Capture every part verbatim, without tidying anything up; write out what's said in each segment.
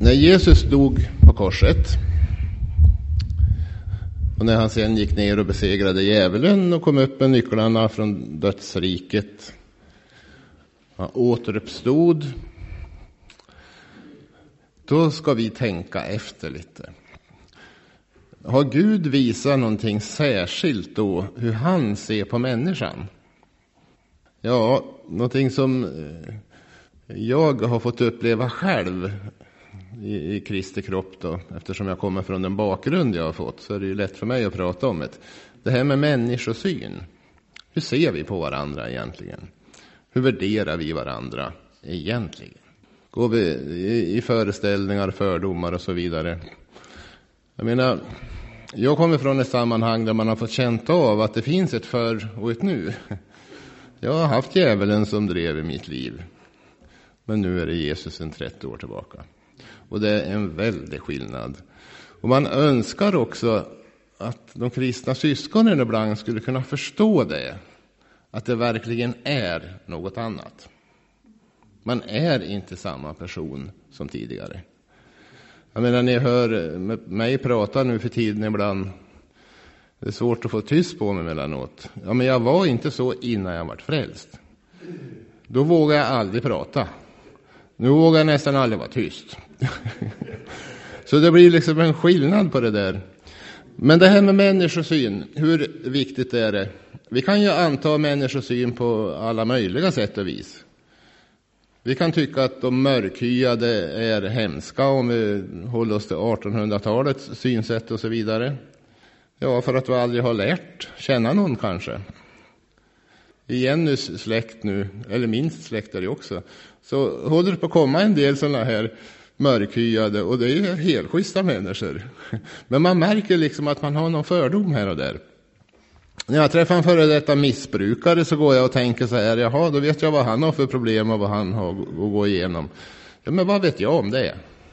När Jesus dog på korset och när han sen gick ner och besegrade djävulen och kom upp med nycklarna från dödsriket, han återuppstod, då ska vi tänka efter lite. Har Gud visat någonting särskilt då hur han ser på människan? Ja, någonting som jag har fått uppleva själv i, i Kristi kropp då, eftersom jag kommer från den bakgrund jag har fått, så är det ju lätt för mig att prata om det. Det här med människosyn. Hur ser vi på varandra egentligen? Hur värderar vi varandra egentligen? Går vi i, i föreställningar, fördomar och så vidare? Jag menar, jag kommer från ett sammanhang där man har fått känt av att det finns ett förr och ett nu. Jag har haft djävulen som drev i mitt liv. Men nu är det Jesus en trettio år tillbaka. Och det är en väldig skillnad. Och man önskar också att de kristna syskonen ibland skulle kunna förstå det. Att det verkligen är något annat. Man är inte samma person som tidigare. Jag menar, ni hör mig prata nu för tiden ibland. Det är svårt att få tyst på mig mellanåt. Ja, men jag var inte så innan jag var frälst. Då vågar jag aldrig prata. Nu vågar jag nästan aldrig vara tyst. Så det blir liksom en skillnad på det där. Men det här med människosyn, hur viktigt är det? Vi kan ju anta människosyn på alla möjliga sätt och vis. Vi kan tycka att de mörkhyade är hemska om vi håller oss till artonhundratalets synsätt och så vidare. Ja, för att vi aldrig har lärt känna någon kanske. I Jennys släkt nu, eller minst släkt är det också, så håller det på att komma en del sådana här mörkhyade, och det är helt schyssta människor. Men man märker liksom att man har någon fördom här och där. När jag träffar en före detta missbrukare så går jag och tänker så här, jaha, då vet jag vad han har för problem och vad han har att gå igenom. Ja, men vad vet jag om det?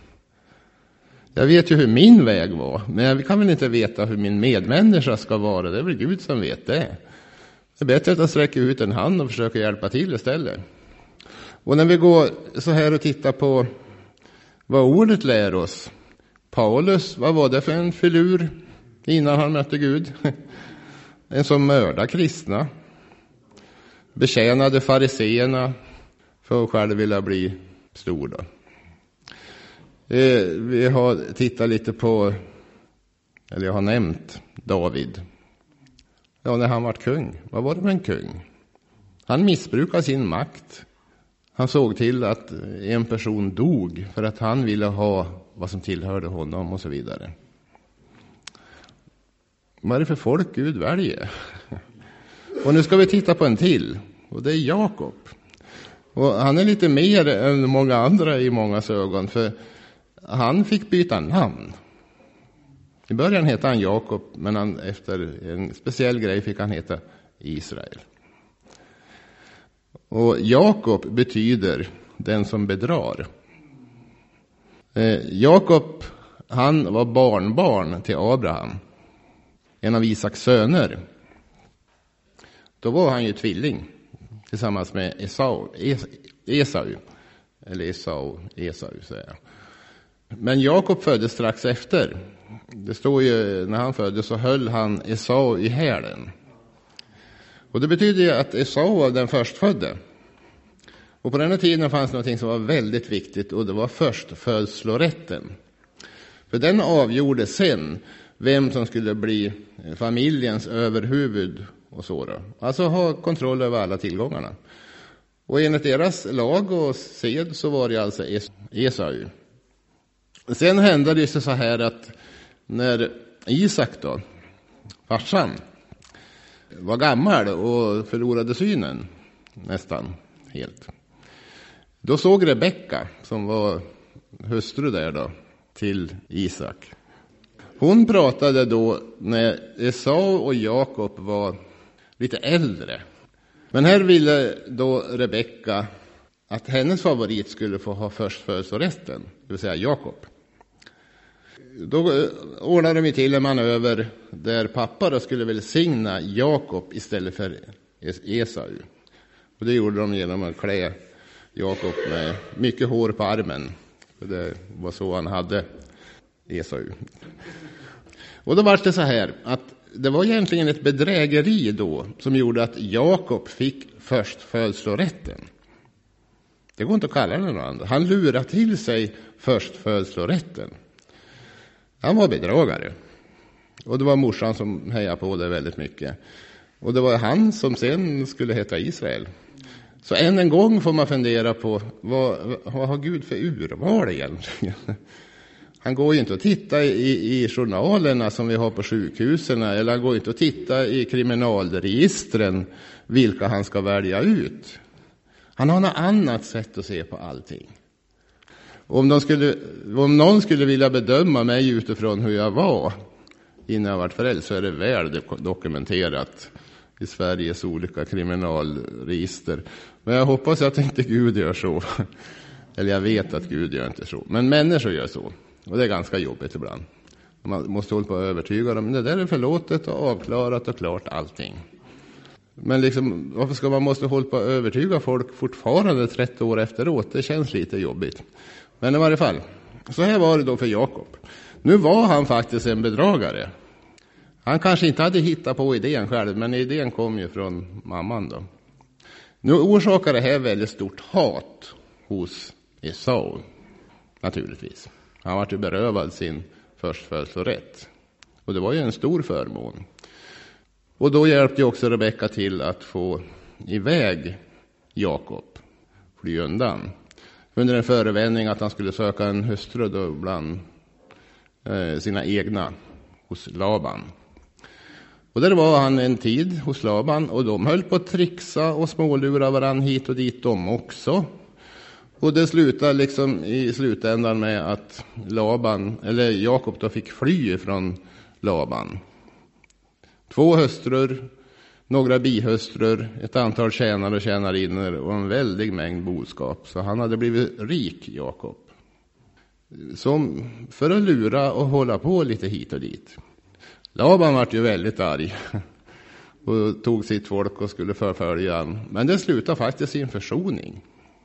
Jag vet ju hur min väg var, men jag kan väl inte veta hur min medmänniska ska vara. Det är väl Gud som vet det. Det är bättre att jag sträcker ut en hand och försöker hjälpa till istället. Och när vi går så här och tittar på vad ordet lär oss. Paulus, vad var det för en filur innan han mötte Gud? En som mördade kristna. Betjänade fariseerna för att själv vilja bli stor då. Vi har tittat lite på, eller jag har nämnt David. Ja, när han var kung. Vad var det med en kung? Han missbrukade sin makt. Han såg till att en person dog för att han ville ha vad som tillhörde honom och så vidare. Vad är det för folk Gud väljer? Och nu ska vi titta på en till. Och det är Jakob. Och han är lite mer än många andra i många ögon. För han fick byta namn. I början hette han Jakob, men han, efter en speciell grej fick han heta Israel. Och Jakob betyder den som bedrar. Eh, Jakob, han var barnbarn till Abraham. En av Isaks söner. Då var han ju tvilling tillsammans med Esau, es, Esau. Eller Esau, Esau säger jag. Men Jakob föddes strax efter. Det står ju, när han föddes så höll han Esau i hälen. Och det betyder ju att Esau var den förstfödde. Och på den här tiden fanns något som var väldigt viktigt, och det var förstfödslorätten. För den avgjorde sen vem som skulle bli familjens överhuvud och så då. Alltså ha kontroll över alla tillgångarna. Och enligt deras lag och sed så var det alltså Esau. Sen hände det så här att när Isak då, farsan, var gammal och förlorade synen nästan helt. Då såg Rebecka, som var hustru där då, till Isak. Hon pratade då när Esau och Jakob var lite äldre. Men här ville då Rebecka att hennes favorit skulle få ha förstfödslorätten, det vill säga Jakob. Då ordnade de till en manöver där pappa då skulle välsigna Jakob istället för Esau. Och det gjorde de genom att klä Jakob med mycket hår på armen. För det var så han hade Esau. Och då var det så här att det var egentligen ett bedrägeri då som gjorde att Jakob fick förstfödslorätten. Det går inte att kalla det något annat. Han lurade till sig förstfödslorätten. Han var bedragare. Och det var morsan som hejade på det väldigt mycket. Och det var han som sen skulle heta Israel. Så än en gång får man fundera på vad, vad har Gud för urval egentligen? Han går ju inte att titta i, i journalerna som vi har på sjukhusen, eller han går inte att titta i kriminalregistren vilka han ska välja ut. Han har något annat sätt att se på allting. Om, de skulle, om någon skulle vilja bedöma mig utifrån hur jag var innan jag var förälder, så är det väl dokumenterat i Sveriges olika kriminalregister. Men jag hoppas att inte Gud gör så. Eller jag vet att Gud gör inte så. Men människor gör så. Och det är ganska jobbigt ibland. Man måste hålla på att övertyga dem. Men det där är förlåtet och avklarat och klart allting. Men liksom, varför ska man måste hålla på att övertyga folk fortfarande trettio år efteråt? Det känns lite jobbigt. Men i varje fall, så här var det då för Jakob. Nu var han faktiskt en bedragare. Han kanske inte hade hittat på idén själv, men idén kom ju från mamman då. Nu orsakar det här väldigt stort hat hos Esau, naturligtvis. Han var ju berövad sin förstfödslorätt. Och det var ju en stor förmån. Och då hjälpte ju också Rebecka till att få iväg Jakob, fly undan. Under en förevändning att han skulle söka en hustru då bland eh, sina egna hos Laban. Och där var han en tid hos Laban, och de höll på att trixa och smålura varann hit och dit de också. Och det slutade liksom i slutändan med att Laban, eller Jakob då fick fly från Laban. Två hustrur, några bihustrur, ett antal tjänare och tjänarinnor och en väldig mängd boskap. Så han hade blivit rik, Jakob. Som för att lura och hålla på lite hit och dit. Laban var ju väldigt arg och tog sitt folk och skulle förfölja han. Men det slutade faktiskt i en försoning.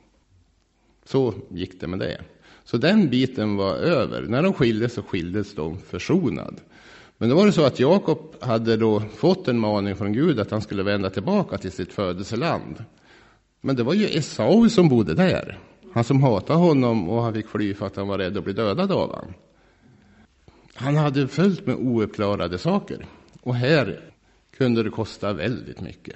Så gick det med det. Så den biten var över. När de skildes så skildes de försonad. Men då var det så att Jakob hade då fått en maning från Gud att han skulle vända tillbaka till sitt födelseland. Men det var ju Esau som bodde där. Han som hatade honom, och han fick fly för att han var rädd att bli dödad av honom. Han hade följt med ouppklarade saker. Och här kunde det kosta väldigt mycket.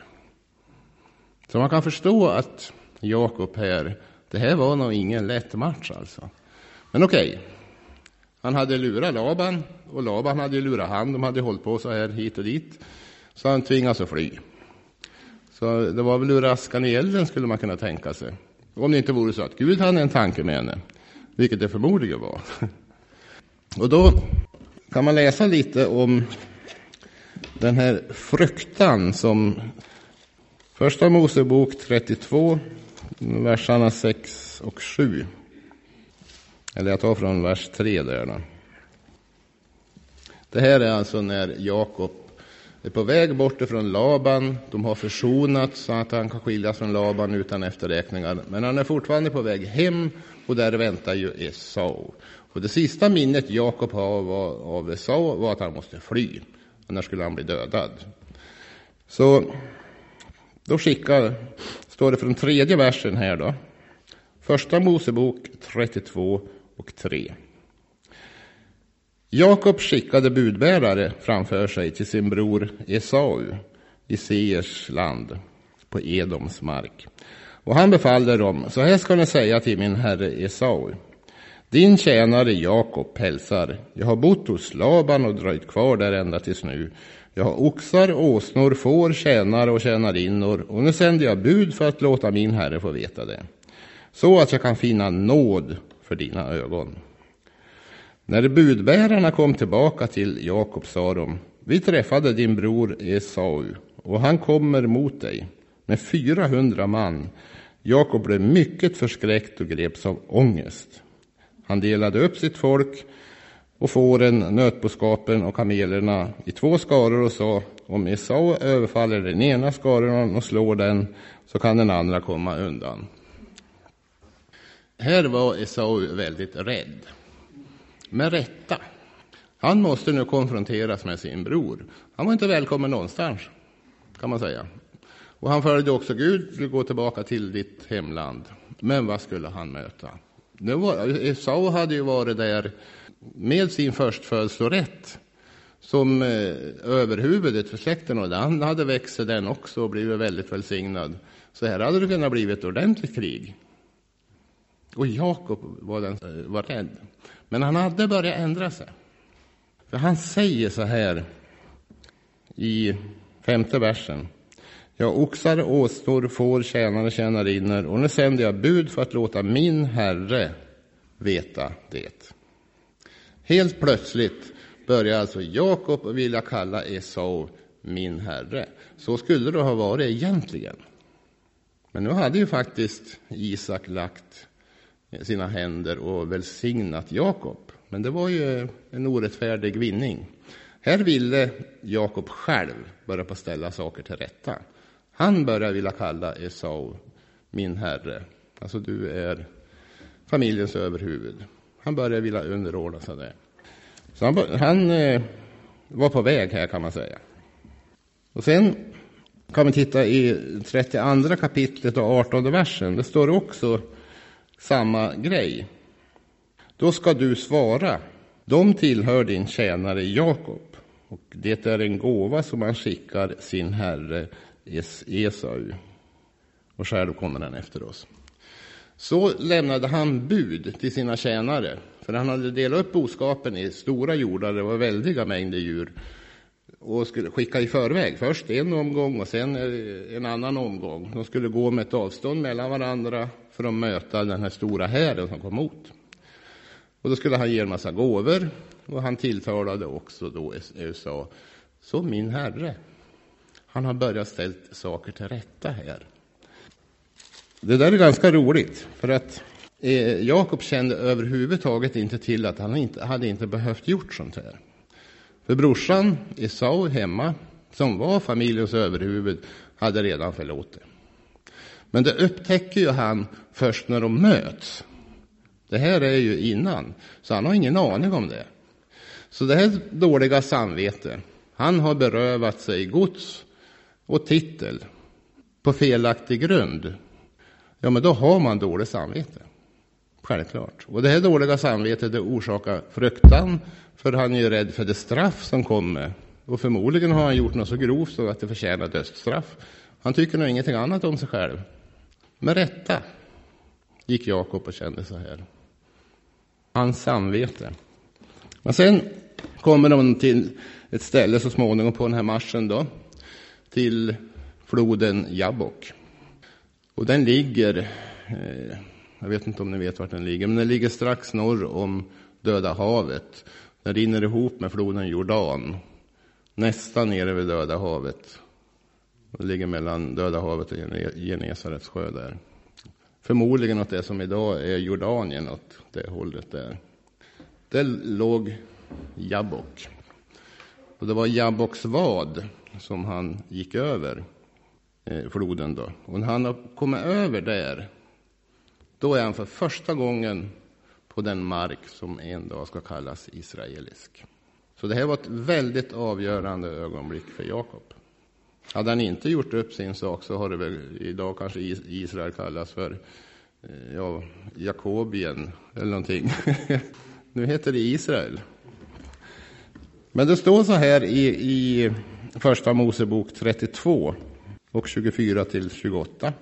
Så man kan förstå att Jakob här, det här var nog ingen lätt match alltså. Men okej. Han hade lurat Laban, och Laban hade lurat han. De hade hållit på så här hit och dit. Så han tvingades att fly. Så det var väl ur askan i elden, skulle man kunna tänka sig. Om det inte vore så att Gud hade en tanke med henne. Vilket det förmodligen var. Och då kan man läsa lite om den här fruktan som första Mosebok trettiotvå, verserna sex och sju. Eller jag tar från vers tre där då. Det här är alltså när Jakob är på väg bort ifrån Laban. De har försonat så att han kan skiljas från Laban utan efterräkningar. Men han är fortfarande på väg hem, och där väntar ju Esau. Och det sista minnet Jakob har av Esau var att han måste fly. Annars skulle han bli dödad. Så då skickar, står det från tredje versen här då. Första Mosebok trettiotvå och tre. Jakob skickade budbärare framför sig till sin bror Esau i Seirs land på Edoms mark. Och han befallde dem: så här ska ni säga till min herre Esau. Din tjänare Jakob hälsar. Jag har bott hos Laban och dröjt kvar där ända tills nu. Jag har oxar, åsnor, får, tjänare och tjänarinnor, och nu sänder jag bud för att låta min herre få veta det. Så att jag kan finna nåd för dina ögon. När budbärarna kom tillbaka till Jakob sa de: vi träffade din bror Esau, och han kommer mot dig med fyrahundra man. Jakob blev mycket förskräckt och greps av ångest. Han delade upp sitt folk och fåren, nötboskapen och kamelerna i två skaror och sa: om Esau överfaller den ena skaran och slår den, så kan den andra komma undan. Här var Esau väldigt rädd. Med rätta. Han måste nu konfronteras med sin bror. Han var inte välkommen någonstans, kan man säga. Och han följde också Gud, du gå tillbaka till ditt hemland. Men vad skulle han möta? Nu var, Esau hade ju varit där med sin förstfödslorätt som eh, överhuvudet för släkten, och han hade växt den också och blivit väldigt välsignad. Så här hade det kunnat bli ett ordentligt krig. Och Jakob var, den, var rädd. Men han hade börjat ändra sig. För han säger så här i femte versen. Jag oxar, åsnor, får, tjänare, tjänarinnor, och nu sänder jag bud för att låta min herre veta det. Helt plötsligt börjar alltså Jakob vilja kalla Esau min herre. Så skulle det ha varit egentligen. Men nu hade ju faktiskt Isak lagt sina händer och välsignat Jakob. Men det var ju en orättfärdig vinning. Här ville Jakob själv börja på ställa saker till rätta. Han började vilja kalla Esau min herre. Alltså du är familjens överhuvud. Han började vilja underordna sig det. Så han, han eh, var på väg här, kan man säga. Och sen kan vi titta i trettioandra kapitlet och artonde versen. Det står också samma grej. Då ska du svara. De tillhör din tjänare Jakob. Och det är en gåva som han skickar sin herre Esau. Och själv kommer han efter oss. Så lämnade han bud till sina tjänare. För han hade delat upp boskapen i stora jordar. Det var väldiga mängder djur. Och skulle skicka i förväg. Först en omgång och sen en annan omgång. De skulle gå med ett avstånd mellan varandra för att möta den här stora hären som kom mot. Och då skulle han ge en massa gåvor. Och han tilltalade också då Esau. Så min herre. Han har börjat ställa saker till rätta här. Det där är ganska roligt. För att eh, Jakob kände överhuvudtaget inte till att han inte, hade inte behövt gjort sånt här. För brorsan Esau hemma, som var familjens överhuvud, hade redan förlåtit. Men det upptäcker ju han först när de möts. Det här är ju innan, så han har ingen aning om det. Så det här dåliga samvete, han har berövat sig gods och titel på felaktig grund. Ja, men då har man dåligt samvete. Självklart. Och det här dåliga samvetet, det orsakar fruktan, för han är ju rädd för det straff som kommer. Och förmodligen har han gjort något så grovt så att det förtjänar dödsstraff. Han tycker nog ingenting annat om sig själv. Med rätta gick Jakob och kände så här. Hans samvete. Men sen kommer de till ett ställe så småningom på den här marschen då. Till floden Jabbok. Och den ligger, eh, jag vet inte om ni vet vart den ligger, men den ligger strax norr om Döda havet. Den rinner ihop med floden Jordan. Nästan nere vid Döda havet. Det ligger mellan Döda havet och Genesarets sjö där. Förmodligen att det som idag är Jordanien åt det hållet där. Det låg Jabbok. Och det var Jabboks vad som han gick över eh, floden då. Och när han har kommit över där, då är han för första gången på den mark som en dag ska kallas israelisk. Så det här var ett väldigt avgörande ögonblick för Jakob. Hade han inte gjort upp sin sak så har det väl idag kanske Israel kallas för ja, Jakobien eller någonting. Nu heter det Israel. Men det står så här i, i första Mosebok trettiotvå och tjugofyra till tjugoåtta.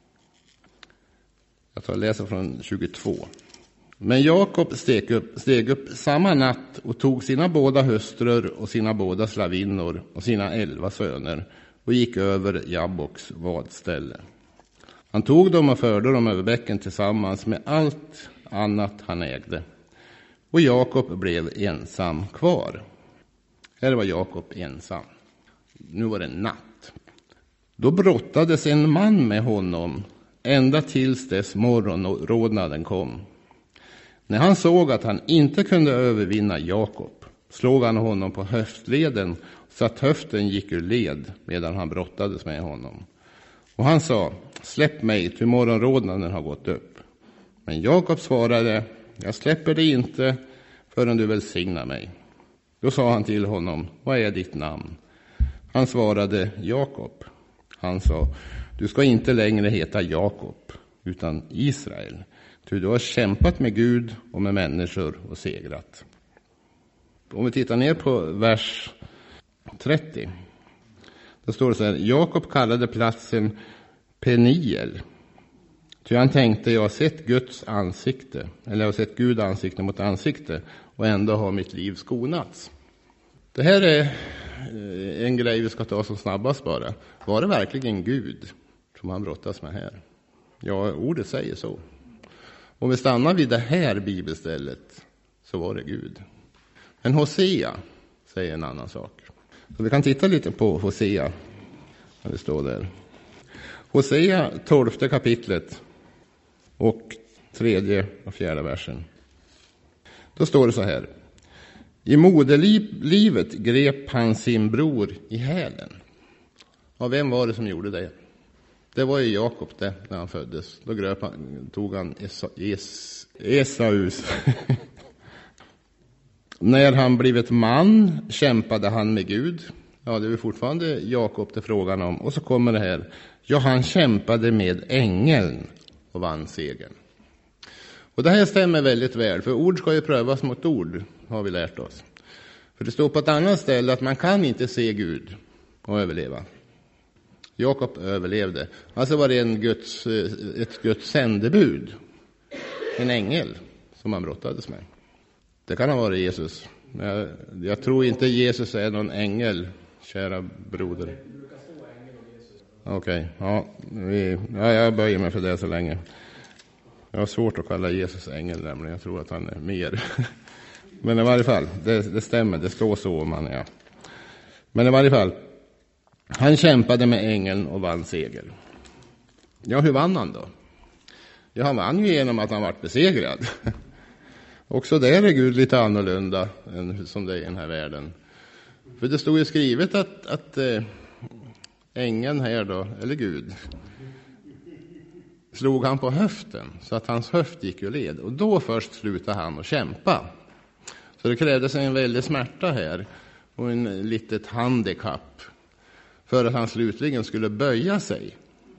Jag tar och läser från tjugotvå. Men Jakob steg upp, steg upp samma natt och tog sina båda hustrur och sina båda slavinnor och sina elva söner och gick över Jabboks vadställe. Han tog dem och förde dem över bäcken tillsammans med allt annat han ägde. Och Jakob blev ensam kvar. Här var Jakob ensam. Nu var det natt. Då brottades en man med honom ända tills dess morgonrodnaden kom. När han såg att han inte kunde övervinna Jakob slog han honom på höftleden så att höften gick ur led medan han brottades med honom. Och han sa, släpp mig till morgonrodnaden har gått upp. Men Jakob svarade, jag släpper dig inte förrän du välsignar mig. Då sa han till honom, vad är ditt namn? Han svarade, Jakob. Han sa, du ska inte längre heta Jakob, utan Israel. Ty du har kämpat med Gud och med människor och segrat. Om vi tittar ner på vers trettio. Då står det så här, Jakob kallade platsen Peniel. Ty han tänkte, jag har sett Guds ansikte, eller jag har sett Gud ansikte mot ansikte, och ändå har mitt liv skonats. Det här är en grej vi ska ta som snabbast bara. Var det verkligen Gud som han brottas med här? Ja, ordet säger så. Om vi stannar vid det här bibelstället så var det Gud. Men Hosea säger en annan sak. Så vi kan titta lite på Hosea. Det står där. Hosea tolfte kapitlet och tredje och fjärde versen. Då står det så här. I moderlivet grep han sin bror i hälen. Och vem var det som gjorde det? Det var ju Jakob det, när han föddes. Då grep han, tog han Esa, es, Esaus. När han blivit man kämpade han med Gud. Ja, det är fortfarande Jakob det frågan om. Och så kommer det här. Ja, han kämpade med ängeln och vann segern. Och det här stämmer väldigt väl. För ord ska ju prövas mot ord, har vi lärt oss. För det står på ett annat ställe att man kan inte se Gud och överleva. Jakob överlevde. Alltså var det en Guds, ett Guds sändebud. En ängel som han brottades med. Det kan ha varit Jesus. Jag, jag tror inte Jesus är någon ängel, kära broder. Okej, okay, ja, vi, ja, jag böjer mig för det så länge. Jag har svårt att kalla Jesus ängel, nämligen. Jag tror att han är mer. Men i varje fall, det, det stämmer, det står så om han är. Men i varje fall, han kämpade med ängeln och vann seger. Ja, hur vann han då? Ja, han vann ju genom att han var besegrad. Också där är Gud lite annorlunda än som det är i den här världen. För det stod ju skrivet att, att äh, ängeln här då, eller Gud, slog han på höften så att hans höft gick ur led. Och då först slutade han att kämpa. Så det krävdes en väldig smärta här och en litet handikapp för att han slutligen skulle böja sig.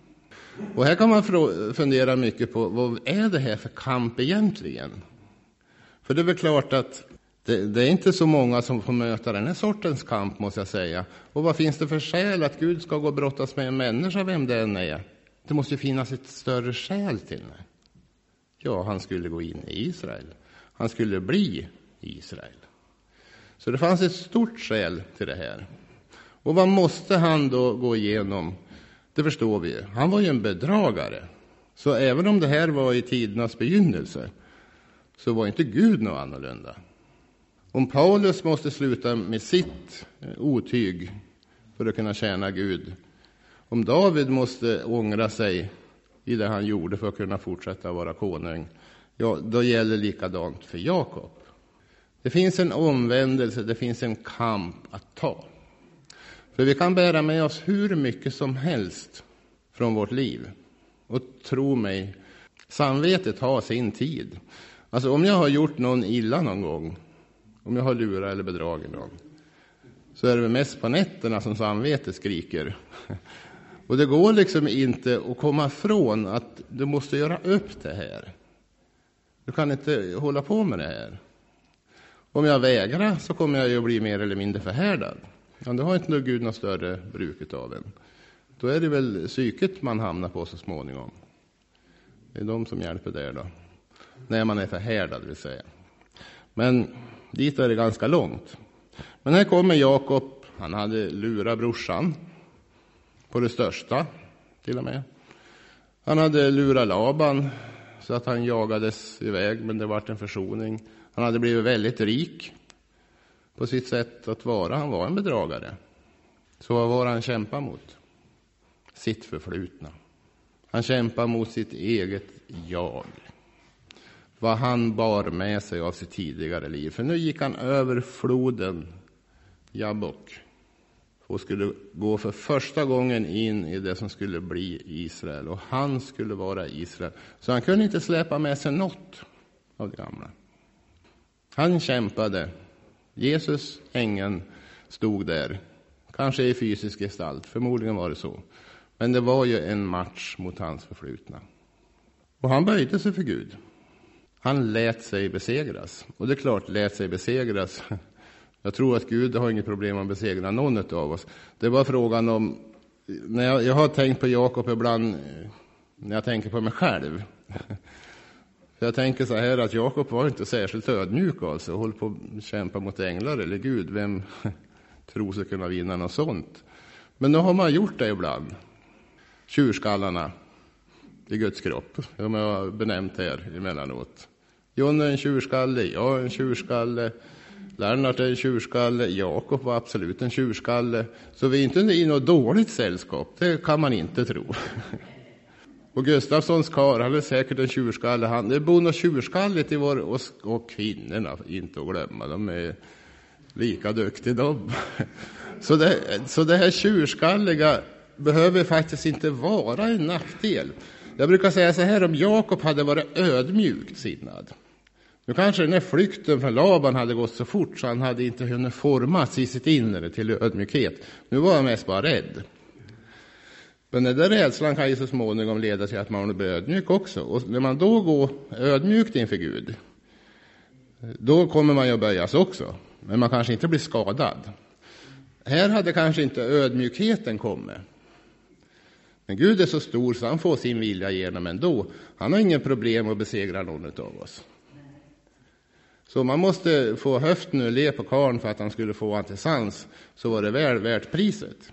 Och här kan man fundera mycket på, vad är det här för kamp egentligen? För det är väl klart att det, det är inte så många som får möta den här sortens kamp, måste jag säga. Och vad finns det för skäl att Gud ska gå och brottas med en människa, vem det än är? Det måste ju finnas ett större skäl till det. Ja, han skulle gå in i Israel. Han skulle bli Israel. Så det fanns ett stort skäl till det här. Och vad måste han då gå igenom? Det förstår vi ju. Han var ju en bedragare. Så även om det här var i tidernas begynnelse, så var inte Gud något annorlunda. Om Paulus måste sluta med sitt otyg för att kunna tjäna Gud, om David måste ångra sig i det han gjorde för att kunna fortsätta vara konung, ja, då gäller likadant för Jakob. Det finns en omvändelse, det finns en kamp att ta. För vi kan bära med oss hur mycket som helst från vårt liv. Och tro mig, samvetet har sin tid. Alltså om jag har gjort någon illa någon gång, om jag har lurat eller bedragit någon, så är det mest på nätterna som samvetet skriker. Och det går liksom inte att komma ifrån att du måste göra upp det här. Du kan inte hålla på med det här. Om jag vägrar så kommer jag ju att bli mer eller mindre förhärdad. Ja, då har inte nog Gud något större bruket av en. Då är det väl psyket man hamnar på så småningom. Det är de som hjälper där då. När man är förhärdad, vill säga. Men dit är det ganska långt. Men här kommer Jakob. Han hade lurat brorsan. På det största, till och med. Han hade lurat Laban så att han jagades iväg, men det var en försoning. Han hade blivit väldigt rik på sitt sätt att vara. Han var en bedragare. Så vad var han kämpa mot? Sitt förflutna. Han kämpar mot sitt eget jag. Vad han bar med sig av sitt tidigare liv. För nu gick han över floden Jabbok. och skulle gå för första gången in i det som skulle bli Israel. Och han skulle vara Israel. Så han kunde inte släppa med sig något av det gamla. Han kämpade. Jesus, ängeln, stod där. Kanske i fysisk gestalt. Förmodligen var det så. Men det var ju en match mot hans förflutna. Och han böjde sig för Gud. Han lät sig besegras. Och det är klart, lät sig besegras. Jag tror att Gud har inget problem att besegra någon av oss. Det var frågan om, när jag, jag har tänkt på Jakob ibland, när jag tänker på mig själv. För jag tänker så här att Jakob var inte särskilt ödmjuk alltså. Håller på att kämpa mot änglar eller Gud. Vem tror sig kunna vinna något sånt? Men nu har man gjort det ibland. Tjurskallarna i Guds kropp. De har benämnt här emellanåt. John är en tjurskalle, jag är en tjurskalle. Lennart är en tjurskalle, Jakob var absolut en tjurskalle. Så vi är inte i något dåligt sällskap, det kan man inte tro. Och Gustafssons karl, han är säkert en tjurskalle. Han, det bor något tjurskalligt i vår, och, och kvinnorna, inte att glömma, de är lika duktiga de. Så det, så det här tjurskalliga behöver faktiskt inte vara en nackdel. Jag brukar säga så här, om Jakob hade varit ödmjukt sinnad. Nu kanske den här flykten från Laban hade gått så fort så han hade inte hunnit formas i sitt inre till ödmjukhet. Nu var han mest bara rädd. Men den där rädslan kan ju så småningom leda till att man blir ödmjuk också. Och när man då går ödmjukt inför Gud, då kommer man ju att böjas också. Men man kanske inte blir skadad. Här hade kanske inte ödmjukheten kommit. Men Gud är så stor så han får sin vilja igenom ändå. Han har ingen problem att besegra någon av oss. Så man måste få höften och le på karn för att han skulle få han till sans. Så var det väl värt priset.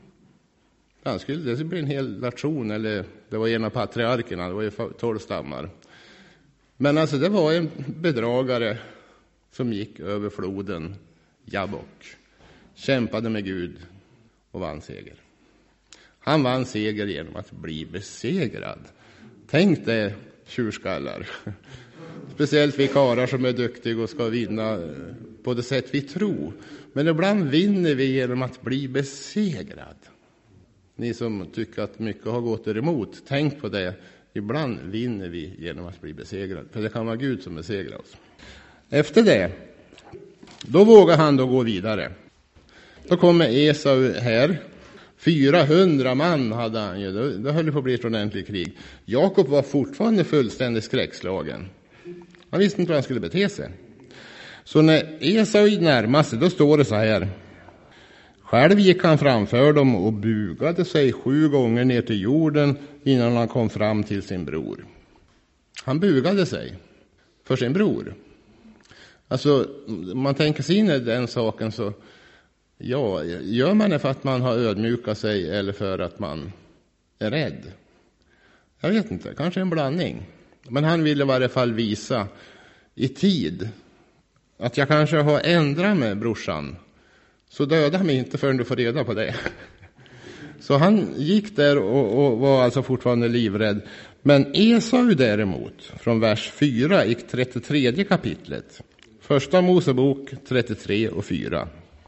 Han skulle, det bli en hel nation, eller det var en av patriarkerna, det var ju tolv stammar. Men alltså det var en bedragare som gick över floden Jabbok. Kämpade med Gud och vann seger. Han vann seger genom att bli besegrad. Tänk det, tjurskallar. Speciellt vi karlar som är duktiga och ska vinna på det sätt vi tror. Men ibland vinner vi genom att bli besegrad. Ni som tycker att mycket har gått er emot, tänk på det. Ibland vinner vi genom att bli besegrad. För det kan vara Gud som besegrar oss. Efter det, då vågar han då gå vidare. Då kommer Esau här. fyrahundra man hade han ju. Det, det höll på att bli ett ordentligt krig. Jakob var fortfarande fullständigt skräckslagen. Han visste inte hur han skulle bete sig. Så när Esau närmade sig, då står det så här. Själv gick han framför dem och bugade sig sju gånger ner till jorden innan han kom fram till sin bror. Han bugade sig för sin bror. Alltså, man tänker sig in i den saken så, ja, gör man det för att man har ödmjukat sig eller för att man är rädd? Jag vet inte, kanske en blandning. Men han ville i varje fall visa i tid att jag kanske har ändrat mig, brorsan. Så döda mig inte förrän du får reda på det. Så han gick där och, och var alltså fortfarande livrädd. Men Esau däremot, från vers fyra i trettiotredje kapitlet. Första Mosebok trettiotre och fyra.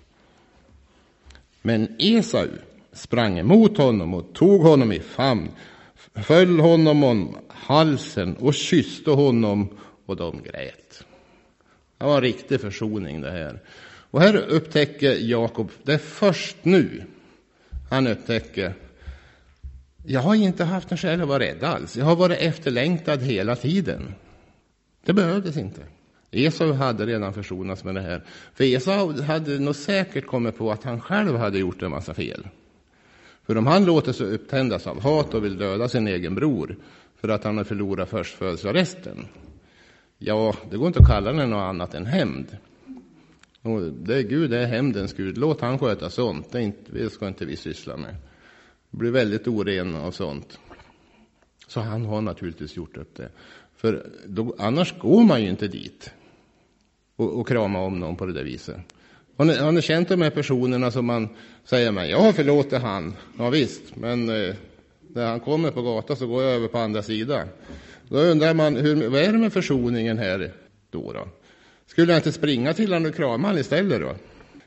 Men Esau sprang emot honom och tog honom i famn, föll honom om halsen och kysste honom, och de grät. Det var en riktig försoning det här. Och här upptäcker Jakob, det är först nu han upptäcker, jag har inte haft en skäl att vara rädd alls. Jag har varit efterlängtad hela tiden. Det behövdes inte. Esau hade redan försonats med det här. För Esau hade nog säkert kommit på att han själv hade gjort en massa fel. För om han låter sig upptändas av hat och vill döda sin egen bror för att han har förlorat förstfödsloresten, ja, det går inte att kalla det något annat än hämnd. Och det är Gud, det är hämndens Gud. Låt han sköta sånt. Det, är inte, det ska inte vi syssla med. Det blir väldigt oren av sånt. Så han har naturligtvis gjort upp det. För då, annars går man ju inte dit och, och krama om någon på det där viset. Har ni, har ni känt de här personerna som man säger, men jag förlåter han. Ja visst, men eh, när han kommer på gatan så går jag över på andra sidan. Då undrar man, hur, vad är det med försoningen här då då? Skulle jag inte springa till honom och krama han istället då?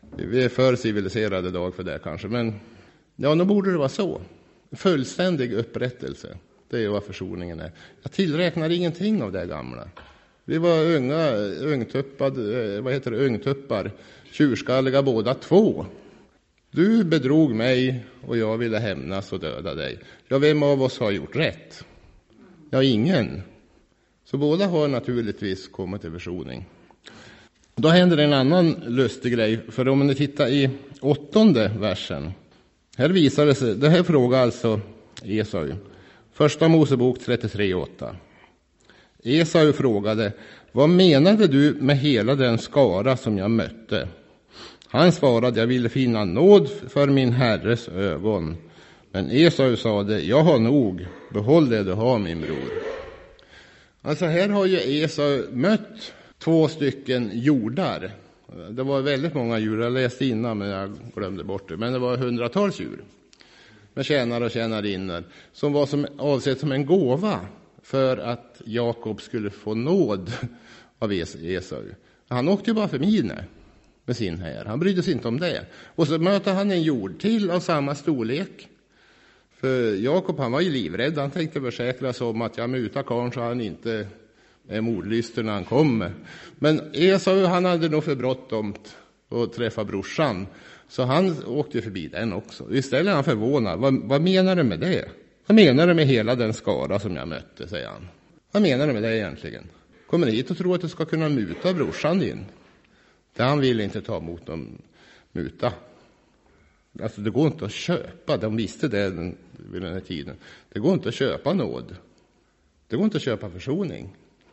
Vi är för civiliserade idag för det kanske, men ja, nu borde det vara så. Fullständig upprättelse, det är vad försoningen är. Jag tillräknar ingenting av det gamla. Vi var unga, ungtuppade, vad heter det, ungtuppar, tjurskalliga båda två. Du bedrog mig och jag ville hämnas och döda dig. Ja, vem av oss har gjort rätt? Ja, ingen. Så båda har naturligtvis kommit till försoning. Då händer en annan lustig grej. För om ni tittar i åttonde versen. Här visar det sig, det här frågar alltså Esau. Första Mosebok trettiotre åtta. Esau frågade, vad menade du med hela den skara som jag mötte? Han svarade, jag ville finna nåd för min herres ögon. Men Esau sade, jag har nog, behåll det du har, min bror. Alltså här har ju Esau mött två stycken jordar. Det var väldigt många djur, jag läste innan men jag glömde bort det. Men det var hundratals djur med tjänare och tjänarinnor som var som, avsett som en gåva för att Jakob skulle få nåd av Esau. Han åkte ju bara för mine med sin här. Han brydde sig inte om det. Och så möter han en jord till av samma storlek. För Jakob, han var ju livrädd. Han tänkte försäkra sig om att jag mutar karln så han inte är mordlyster när han kommer. Men Esau, han hade nog för bråttom att träffa brorsan. Så han åkte förbi den också. Istället är han förvånad. Vad, vad menar du med det? Vad menar du med hela den skara som jag mötte, säger han. Vad menar du med det egentligen? Kommer ni hit och tror att du ska kunna muta brorsan din? Det han vill inte ta emot dem muta. Alltså det går inte att köpa. De visste det vid den här tiden. Det går inte att köpa nåd. Det går inte att köpa försoning.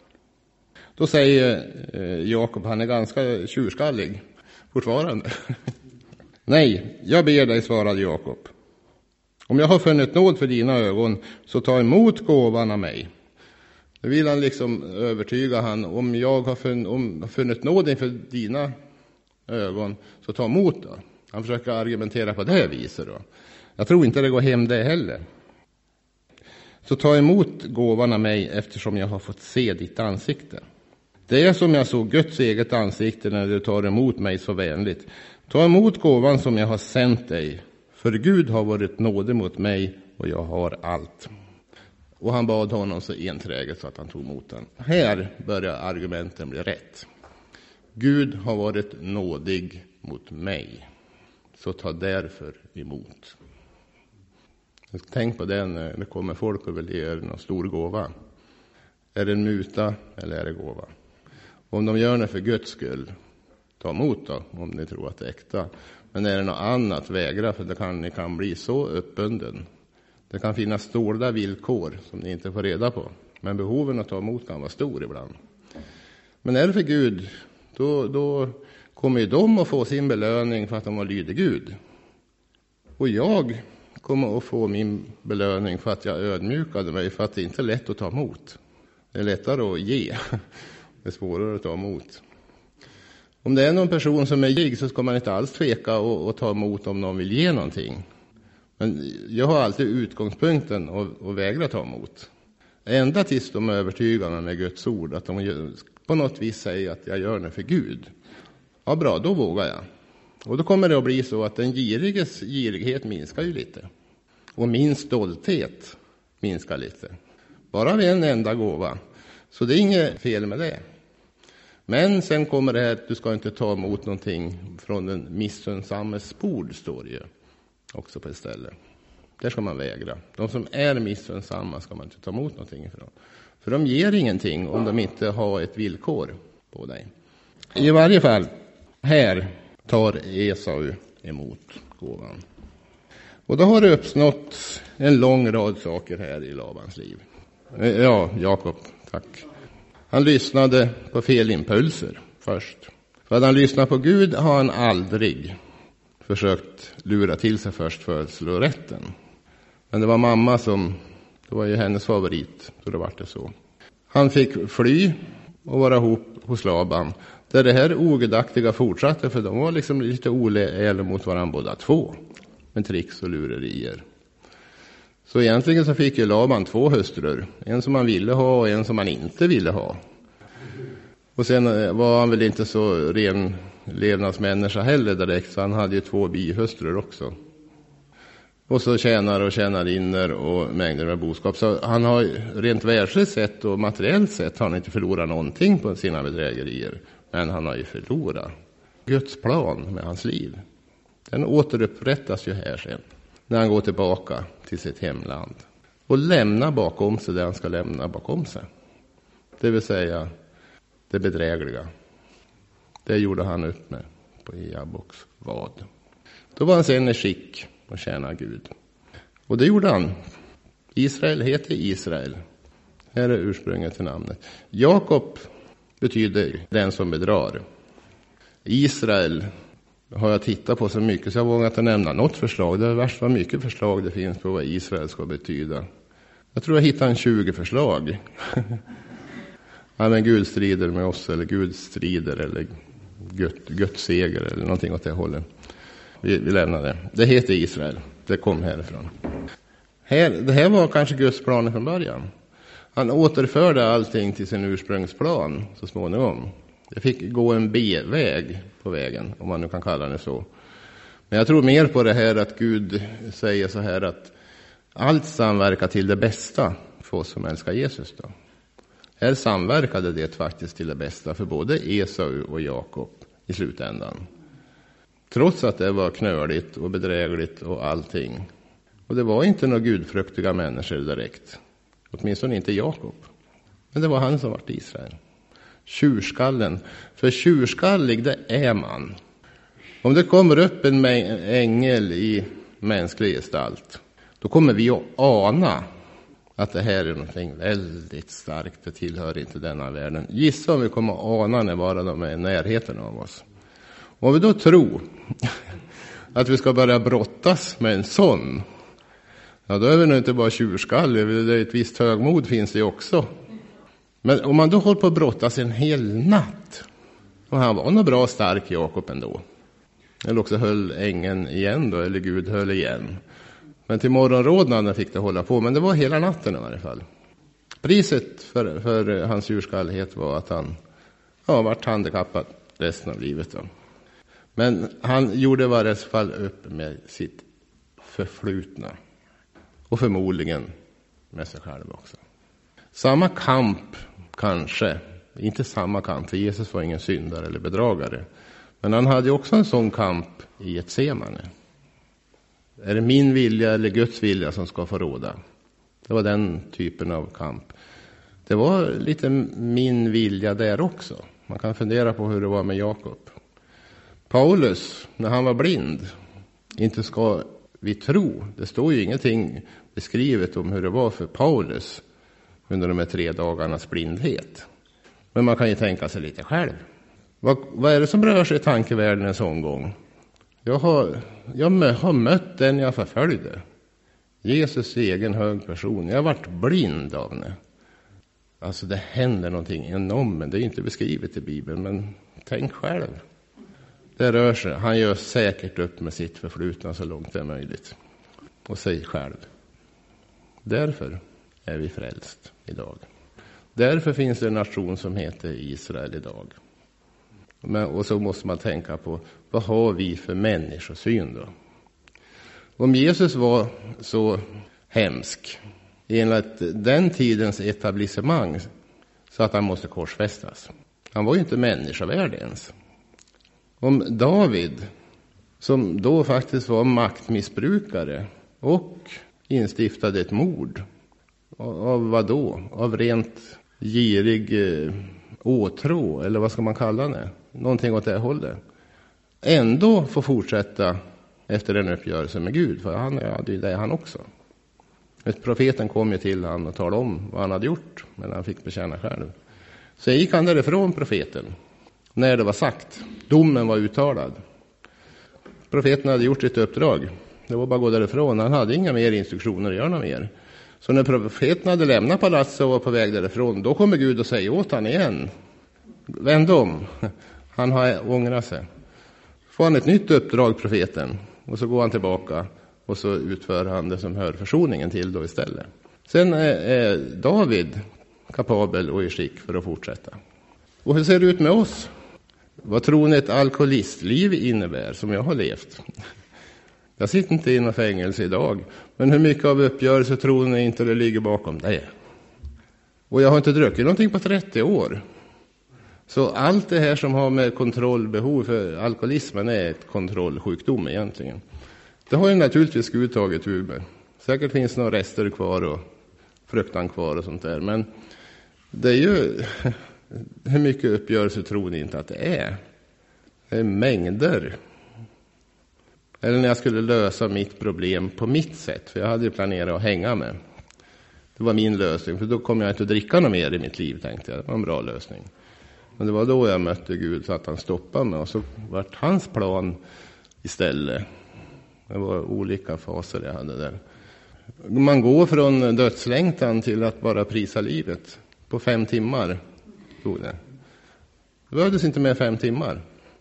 Då säger eh, Jakob, han är ganska tjurskallig fortfarande. Nej, jag ber dig, svarade Jakob. Om jag har funnit nåd för dina ögon så ta emot gåvan av mig. Nu vill han liksom övertyga han, om jag har funnit, om funnit nåd inför dina ögon så ta emot då. Han försöker argumentera på det här viset då. Jag tror inte det går hem det heller. Så ta emot gåvan av mig eftersom jag har fått se ditt ansikte. Det är som jag såg Guds eget ansikte när du tar emot mig så vänligt. Ta emot gåvan som jag har sänt dig. För Gud har varit nådig mot mig och jag har allt. Och han bad honom så enträget så att han tog emot den. Här börjar argumenten bli rätt. Gud har varit nådig mot mig. Så ta därför emot. Tänk på det när det kommer folk och vill ge er någon stor gåva. Är det en muta eller är det gåva? Om de gör det för Guds skull, ta emot då, om ni tror att det är äkta. Men är det något annat, vägra, för det kan, ni kan bli så uppbunden. Det kan finnas stora villkor som ni inte får reda på. Men behoven att ta emot kan vara stor ibland. Men är det för Gud, då, då kommer ju de att få sin belöning för att de har lydigt Gud. Och jag kommer att få min belöning för att jag ödmjukade mig, för att det inte är lätt att ta emot. Det är lättare att ge. Det är svårare att ta emot. Om det är någon person som är gig så ska man inte alls tveka och, och ta emot om någon vill ge någonting. Men jag har alltid utgångspunkten att, att vägra ta emot. Ända tills de är övertygade med Guds ord att de på något vis säger att jag gör det för Gud. Ja, bra, då vågar jag. Och då kommer det att bli så att den giriges girighet minskar ju lite. Och min stolthet minskar lite. Bara vid en enda gåva. Så det är inget fel med det. Men sen kommer det här att du ska inte ta emot någonting från den missunnsammes bord, står det ju också på ett ställe. Där ska man vägra. De som är missunnsamma ska man inte ta emot någonting ifrån. För de ger ingenting om de inte har ett villkor på dig. I varje fall, här tar Esau emot gåvan. Och då har det uppstått en lång rad saker här i Labans liv. Ja, Jakob, tack. Han lyssnade på fel impulser först. För att han lyssnar på Gud har han aldrig försökt lura till sig först för att slå rätten. Men det var mamma som, det var ju hennes favorit, så det var det så. Han fick fly och vara ihop hos Laban. Där det här ogudaktiga fortsatte, för de var liksom lite olära mot varandra båda två. Med tricks och lurerier. Så egentligen så fick ju Laban två hustrur. En som han ville ha och en som han inte ville ha. Och sen var han väl inte så ren levnadsmänniska heller direkt, så han hade ju två bihustrur också. Och så tjänar och tjänar inner och mängder med boskap. Så han har rent världsligt sett och materiellt sett har han inte förlorat någonting på sina bedrägerier. Men han har ju förlorat Guds plan med hans liv. Den återupprättas ju här sen, när han går tillbaka till sitt hemland. Och lämnar bakom sig det han ska lämna bakom sig. Det vill säga det bedrägliga. Det gjorde han upp med på Jaboks vad. Då var han sen i skick och tjäna Gud. Och det gjorde han. Israel heter Israel. Här är ursprunget till namnet. Jakob betyder den som bedrar. Israel har jag tittat på så mycket så jag vågar inte nämna något förslag. Det är värst vad mycket förslag det finns på vad Israel ska betyda. Jag tror jag hittade en tjugo förslag. Ja, men Gud strider med oss, eller Gud strider, eller Guds seger, eller någonting åt det hållet. Vi, vi lämnar det. Det heter Israel. Det kom härifrån. Här, det här var kanske Guds plan från början. Han återförde allting till sin ursprungsplan så småningom. Det fick gå en B-väg på vägen, om man nu kan kalla det så. Men jag tror mer på det här att Gud säger så här att allt samverkar till det bästa för oss som älskar Jesus då. Här samverkade det faktiskt till det bästa för både Esau och Jakob i slutändan. Trots att det var knöligt och bedrägligt och allting. Och det var inte några gudfruktiga människor direkt. Åtminstone inte Jakob. Men det var han som var Israel. Tjurskallen. För tjurskallig, det är man. Om det kommer upp en ängel i mänsklig gestalt, då kommer vi att ana att det här är någonting väldigt starkt. Det tillhör inte denna världen. Gissa om vi kommer att ana när bara de är i närheten av oss. Om vi då tror att vi ska börja brottas med en sån, ja, då är vi nog inte bara tjurskalliga. Det är ett visst högmod finns det också. Men om man då håller på att brottas en hel natt, och han var nog bra stark Jakob ändå. Eller också höll ängeln igen då, eller Gud höll igen. Men till morgonrådnaden fick det hålla på, men det var hela natten i varje fall. Priset för, för hans djurskallighet var att han ja, varit handikappad resten av livet då. Men han gjorde i varje fall upp med sitt förflutna. Och förmodligen med sig själv också. Samma kamp kanske, inte samma kamp, för Jesus var ingen syndare eller bedragare. Men han hade också en sån kamp i ett semane. Är det min vilja eller Guds vilja som ska få råda? Det var den typen av kamp. Det var lite min vilja där också. Man kan fundera på hur det var med Jakob. Paulus, när han var blind, inte ska vi tro. Det står ju ingenting beskrivet om hur det var för Paulus under de här tre dagarnas blindhet. Men man kan ju tänka sig lite själv. Vad, vad är det som rör sig i tankevärlden en sån gång? Jag har, jag har mött den jag förföljde. Jesus egen hög person. Jag har varit blind av henne. Alltså det händer någonting enormt. Men det är inte beskrivet i Bibeln. Men tänk själv. Det rör sig. Han gör säkert upp med sitt förflutna så långt det är möjligt. Och sig själv. Därför är vi frälst idag. Därför finns det en nation som heter Israel idag. Men, och så måste man tänka på, vad har vi för människosyn då? Om Jesus var så hemsk enligt den tidens etablissemang så att han måste korsfästas. Han var ju inte människovärd ens. Om David, som då faktiskt var maktmissbrukare och instiftade ett mord, av vad då? Av rent girig eh, åtrå, eller vad ska man kalla det? Någonting åt det hållet. Ändå får fortsätta efter en uppgörelse med Gud, för han hade ju det han också. Profeten kom ju till han och talade om vad han hade gjort, men han fick bekänna själv. Så gick han därifrån, profeten, när det var sagt. Domen var uttalad. Profeten hade gjort sitt uppdrag. Det var bara att gå därifrån. Han hade inga mer instruktioner att göra något mer. Så när profeten hade lämnat palatset och var på väg därifrån, då kommer Gud och säger åt han igen. Vänd om. Han har ångrat sig. Får han ett nytt uppdrag, profeten. Och så går han tillbaka och så utför han det som hör försoningen till då istället. Sen är David kapabel och i skick för att fortsätta. Och hur ser det ut med oss? Vad tror ni ett alkoholistliv innebär som jag har levt? Jag sitter inte i någon fängelse idag. Men hur mycket av uppgörelse tror ni inte det ligger bakom det? Och jag har inte druckit någonting på trettio år. Så allt det här som har med kontrollbehov, för alkoholismen är ett kontrollsjukdom egentligen. Det har ju naturligtvis Gud tagit ur mig. Säkert finns några rester kvar och fruktan kvar och sånt där. Men det är ju, hur mycket uppgörelse tror ni inte att det är? Det är mängder. Eller när jag skulle lösa mitt problem på mitt sätt. För jag hade ju planerat att hänga med. Det var min lösning. För då kommer jag inte att dricka något mer i mitt liv, tänkte jag. Det var en bra lösning. Men det var då jag mötte Gud så att han stoppade mig. Och så var hans plan istället. Det var olika faser jag hade där. Man går från dödslängtan till att bara prisa livet. På fem timmar tog det. Det behövdes inte mer fem timmar.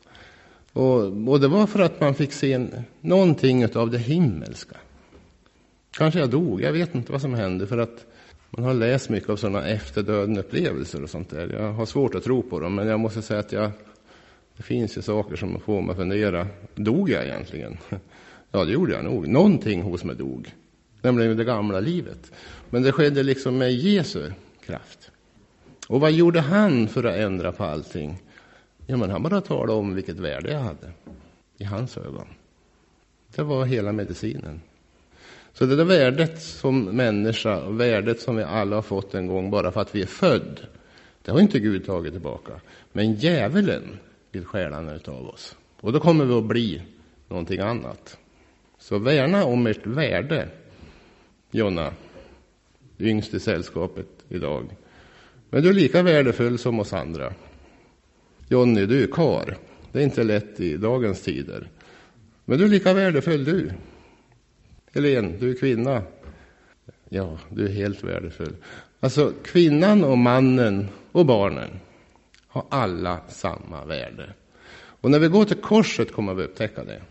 Och, och det var för att man fick se en, någonting av det himmelska. Kanske jag dog, jag vet inte vad som hände. För att man har läst mycket av sådana efterdöden upplevelser och sånt där. Jag har svårt att tro på dem, men jag måste säga att jag, det finns ju saker som får mig fundera. Dog jag egentligen? Ja, det gjorde jag nog. Någonting hos mig dog. Nämligen det gamla livet. Men det skedde liksom med Jesu kraft. Och vad gjorde han för att ändra på allting? Ja, men han bara talade om vilket värde jag hade i hans ögon. Det var hela medicinen. Så det där värdet som människa, värdet som vi alla har fått en gång bara för att vi är född, det har inte Gud tagit tillbaka. Men djävulen vill stjäla den utav oss. Och då kommer vi att bli någonting annat. Så värna om ert värde, Jonna, yngst i sällskapet idag. Men du är lika värdefull som oss andra. Jonny, du är kar. Det är inte lätt i dagens tider. Men du är lika värdefull du. Helene, du är kvinna. Ja, du är helt värdefull. Alltså, kvinnan och mannen och barnen har alla samma värde. Och när vi går till korset kommer vi upptäcka det.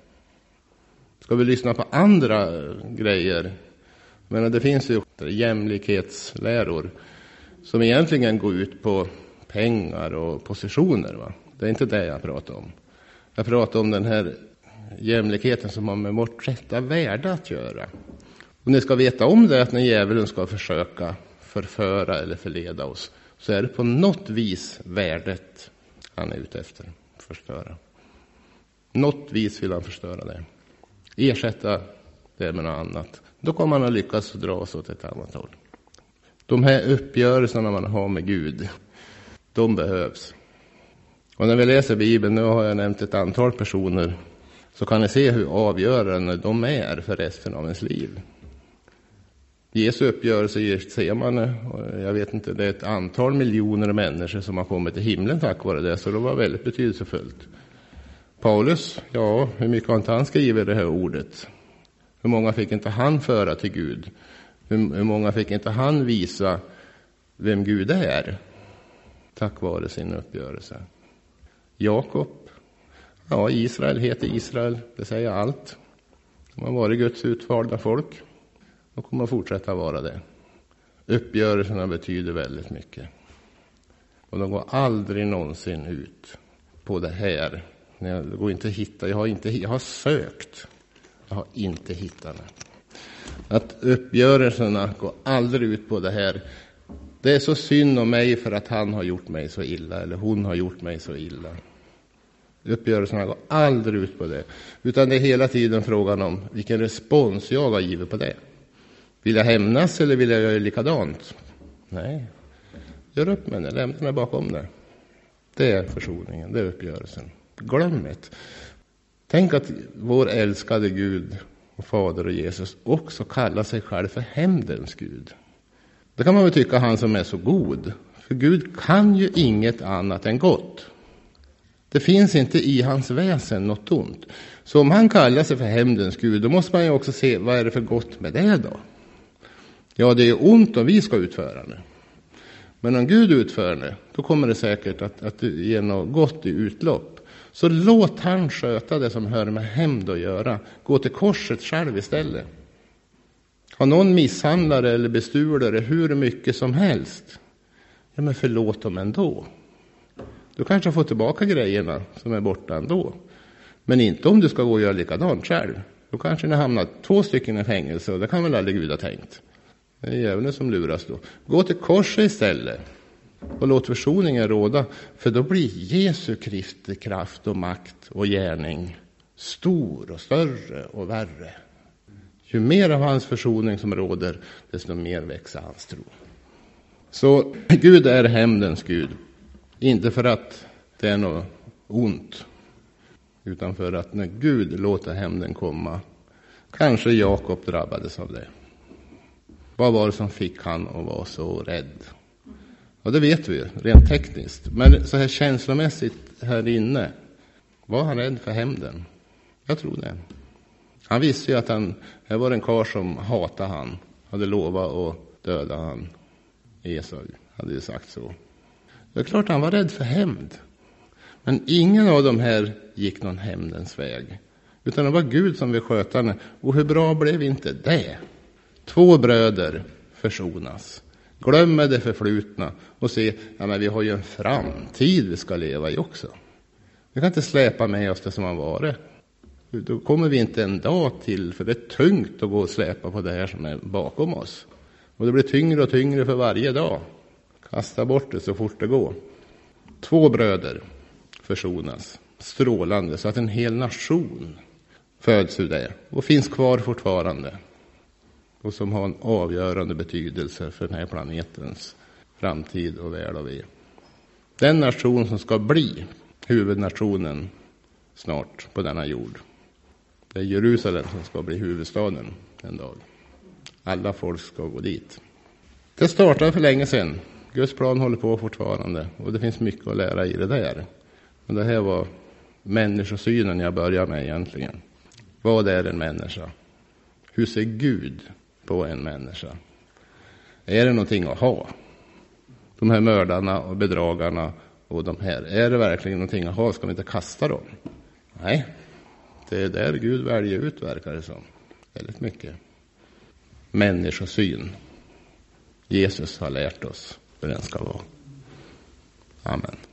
Ska vi lyssna på andra grejer? Men det finns ju jämlikhetsläror som egentligen går ut på pengar och positioner. Va? Det är inte det jag pratar om. Jag pratar om den här jämlikheten som har med vårt rätta värde att göra. Och ni ska veta om det, att när djävulen ska försöka förföra eller förleda oss, så är det på något vis värdet han är ute efter att förstöra. Något vis vill han förstöra det. Ersätta det med något annat. Då kommer man att lyckas dra oss åt ett annat håll. De här uppgörelserna man har med Gud, de behövs. Och när vi läser Bibeln, nu har jag nämnt ett antal personer, så kan ni se hur avgörande de är för resten av ens liv. Jesu uppgörelse ser man, jag vet inte, det är ett antal miljoner människor som har kommit till himlen tack vare det, så det var väldigt betydelsefullt. Paulus, ja, hur mycket har inte han skrivit det här ordet? Hur många fick inte han föra till Gud? Hur, hur många fick inte han visa vem Gud är tack vare sin uppgörelse? Jakob, ja, Israel heter Israel, det säger allt. De har varit Guds utvalda folk och kommer att fortsätta vara det. Uppgörelserna betyder väldigt mycket. Och de går aldrig någonsin ut på det här. Jag går inte att hitta, jag har, inte, jag har sökt, jag har inte hittat det. Att uppgörelserna går aldrig ut på det här. Det är så synd om mig för att han har gjort mig så illa, eller hon har gjort mig så illa. Uppgörelserna går aldrig ut på det. Utan det är hela tiden frågan om vilken respons jag har givit på det. Vill jag hämnas eller vill jag göra likadant? Nej. Gör upp med det, lämna mig bakom det. Det är försoningen, det är uppgörelsen. Glöm det. Tänk att vår älskade Gud och Fader och Jesus också kallar sig själv för hämndens Gud. Det kan man väl tycka han som är så god. För Gud kan ju inget annat än gott. Det finns inte i hans väsen något ont. Så om han kallar sig för hämndens Gud, då måste man ju också se, vad är det för gott med det då? Ja, det är ont om vi ska utföra det. Men om Gud utför det, då kommer det säkert att, att ge något gott i utlopp. Så låt han sköta det som hör med hämnd att göra. Gå till korset själv istället. Har någon misshandlare eller bestulare hur mycket som helst, ja men förlåt dem ändå. Du kanske får tillbaka grejerna som är borta ändå. Men inte om du ska gå och göra likadant själv. Då kanske ni hamnar två stycken i fängelse och det kan väl aldrig Gud ha tänkt. Det är djävulen som luras då. Gå till korset istället och låt försoningen råda. För då blir Jesu Kristi kraft och makt och gärning stor och större och värre. Ju mer av hans försoning som råder, desto mer växer hans tro. Så Gud är hämndens Gud. Inte för att det är något ont, utan för att när Gud låter hämnden komma, kanske Jakob drabbades av det. Vad var det som fick han att vara så rädd? Och det vet vi ju, rent tekniskt. Men så här känslomässigt här inne, var han rädd för hämnden? Jag tror det. Han visste ju att han, här var en karl som hatade han, hade lovat att döda han. Esau hade ju sagt så. Det är klart han var rädd för hämnd. Men ingen av de här gick någon hämndens väg. Utan det var Gud som vill sköta henne. Och hur bra blev inte det? Två bröder försonas. Glömmer det förflutna och se, ja men vi har ju en framtid vi ska leva i också. Vi kan inte släpa med oss det som har varit. Då kommer vi inte en dag till, för det är tungt att gå och släpa på det här som är bakom oss. Och det blir tyngre och tyngre för varje dag. Kasta bort det så fort det går. Två bröder försonas, strålande, så att en hel nation föds ur det och finns kvar fortfarande. Och som har en avgörande betydelse för den här planetens framtid och väl och ve. Den nation som ska bli huvudnationen snart på denna jord. Det är Jerusalem som ska bli huvudstaden en dag. Alla folk ska gå dit. Det startade för länge sedan. Guds plan håller på fortfarande. Och det finns mycket att lära i det där. Men det här var människosynen jag började med egentligen. Vad är en människa? Hur ser Gud på en människa? Är det någonting att ha? De här mördarna och bedragarna och de här. Är det verkligen någonting att ha? Ska vi inte kasta dem? Nej. Det är där Gud väljer ut, verkar det som. Väldigt mycket. Människosyn. Jesus har lärt oss hur den ska vara. Amen.